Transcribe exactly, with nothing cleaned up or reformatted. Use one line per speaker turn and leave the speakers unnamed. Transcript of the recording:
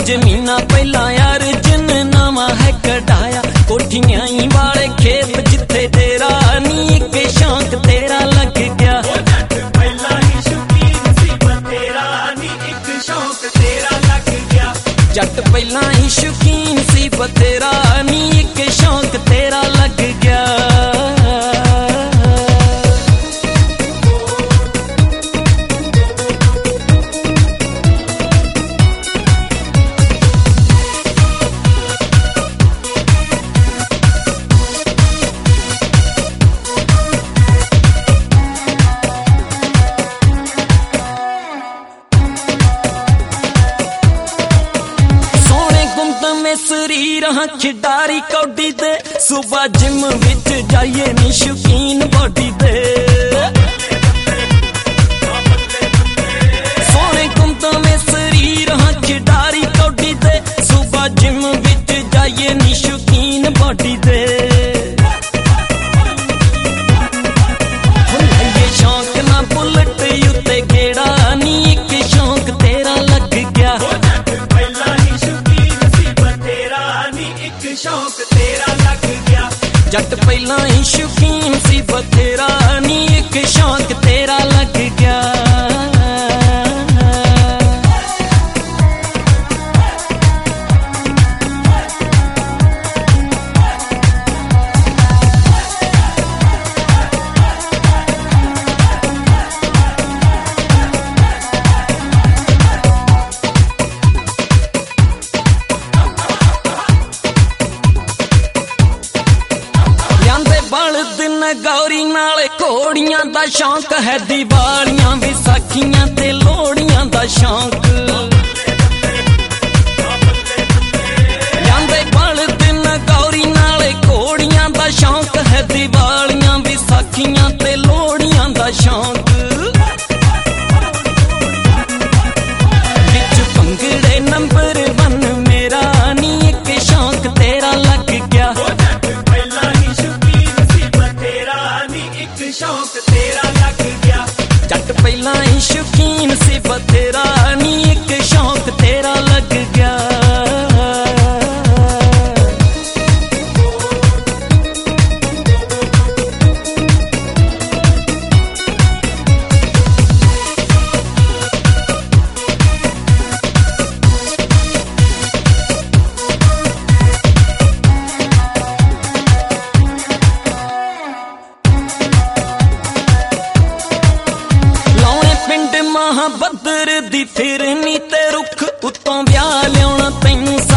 जमीना पहला यार जिन नवा है कढ़ाया, कोठियां ही वाले खेत जिथे तेरा नी एक शौक तेरा लग गया।
पहला ही शौकीन सी बतेरा नी एक शौक तेरा लग गया।
जट पहला ही शौकीन सी बतेरा नी एक शौक तेरा लग गया। शरीर हाँ खिडारी कौडी दे, सुबह जिम विच जाइए नी शौकीन बॉडी दे। सोने कुमता में शरीर हाँ खिडारी कौडी दे, सुबह जिम विच जाइए नी शौकीन बॉडी दे। ये शौक ना बुलेट उत्ते गेड़ा नी एक शौक तेरा लग गया।
शौक तेरा लग गया।
जट पहला ही शौकीन सी बतेरा नी एक शौक तेरा लग गया। गौरी नाले घोड़ियां दा शौक है, दिवालियां विसाखियां ते लोहड़ियां दा शौक। जांदे बल दिन गौरी नाले घोड़ियां दा शौक है, दिवालियां विसाखियां ते लोहड़ियां दा शौक। बिच भंगड़े नंबर वन मेरा नी एक शौक तेरा लग गया।
शौक तेरा लग गया।
जट पहला ही शौकीन सी बतेरा नी एक शौक तेरा लग गया। बदर दी फिरनी ते रुख उत्तों ब्याह लियाना तैनू